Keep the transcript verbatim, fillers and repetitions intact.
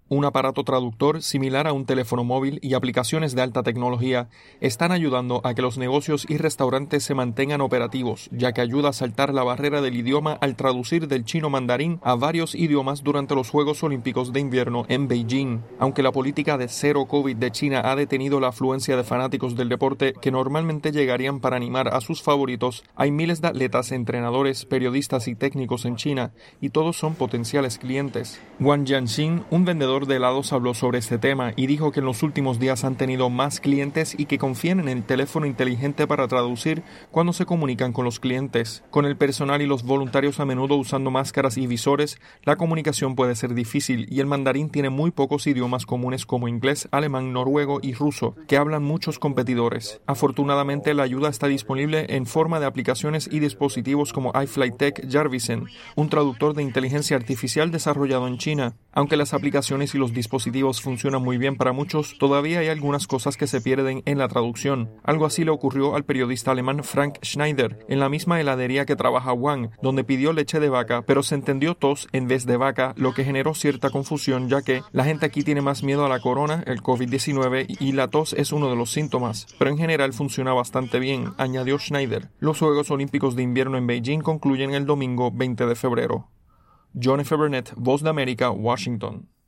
Un aparato traductor similar a un teléfono móvil y aplicaciones de alta tecnología están ayudando a que los negocios y restaurantes se mantengan operativos, ya que ayuda a saltar la barrera del idioma al traducir del chino mandarín a varios idiomas durante los Juegos Olímpicos de Invierno en Beijing. Aunque la política de cero COVID de China ha detenido la afluencia de fanáticos del deporte que normalmente llegarían para animar a sus favoritos, hay miles de atletas, entrenadores, periodistas y técnicos en China, y todos son potenciales clientes. Wang Jianxin, un vendedor de helados, habló sobre este tema y dijo que en los últimos días han tenido más clientes y que confían en el teléfono inteligente para traducir cuando se comunican con los clientes. Con el personal y los voluntarios a menudo usando máscaras y visores, la comunicación puede ser difícil y el mandarín tiene muy pocos idiomas comunes como inglés, alemán, noruego y ruso, que hablan muchos competidores. Afortunadamente, la ayuda está disponible en forma de aplicaciones y dispositivos como iFlyTek Jarvisen, un traductor de inteligencia artificial desarrollado en China. Aunque las aplicaciones y los dispositivos funcionan muy bien para muchos, todavía hay algunas cosas que se pierden en la traducción. Algo así le ocurrió al periodista alemán Frank Schneider en la misma heladería que trabaja Wang, donde pidió leche de vaca, pero se entendió tos en vez de vaca, lo que generó cierta confusión, ya que la gente aquí tiene más miedo a la corona, el COVID diecinueve, y la tos es uno de los síntomas, pero en general funciona bastante bien, añadió Schneider. Los Juegos Olímpicos de Invierno en Beijing concluyen el domingo veinte de febrero. John F. Burnett, Voz de América, Washington.